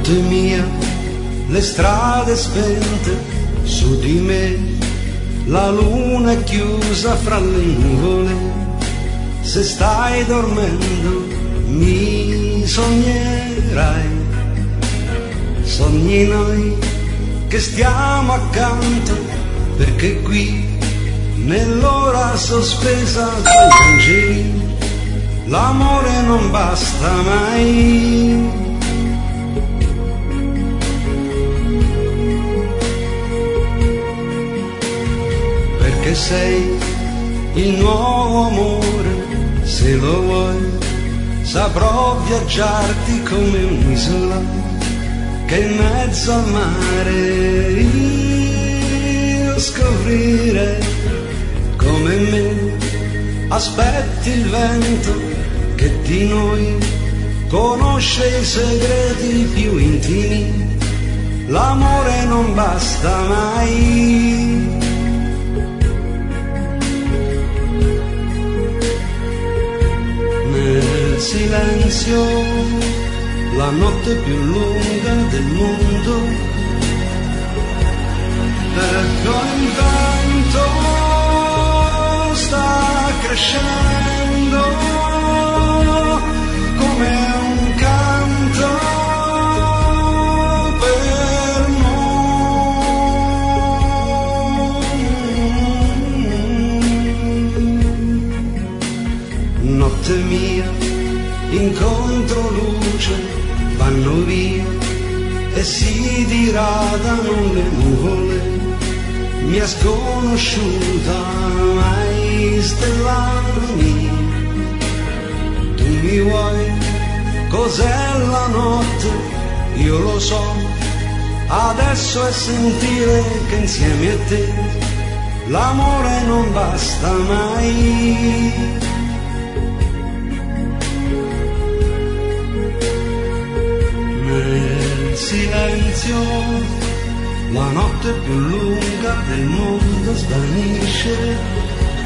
Notte mia, le strade spente, su di me la luna è chiusa fra le nuvole. Se stai dormendo mi sognerai, sogni noi che stiamo accanto, perché qui nell'ora sospesa tra gli angeli l'amore non basta mai. Perché sei il nuovo amore, se lo vuoi saprò viaggiarti come un'isola che in mezzo al mare io scoprire come me. Aspetti il vento che di noi conosce i segreti più intimi, l'amore non basta mai. Nel silenzio, la notte più lunga del mondo, ecco il vento sta crescendo come un canto per noi. Notte mia, incontro luce, vanno via e si diradano le nuvole. Mi è sconosciuta mai stella mia. Tu mi vuoi, cos'è la notte? Io lo so, adesso è sentire che insieme a te l'amore non basta mai. Nel silenzio, la notte più lunga del mondo svanisce,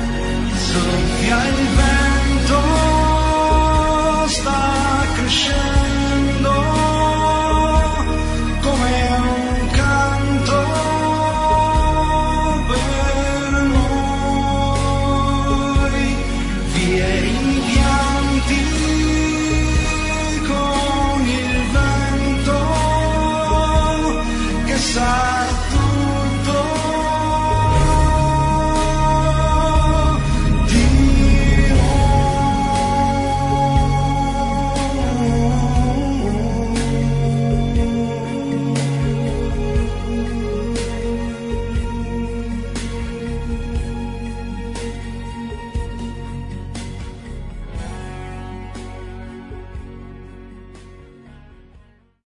soffia il vento, sta crescendo.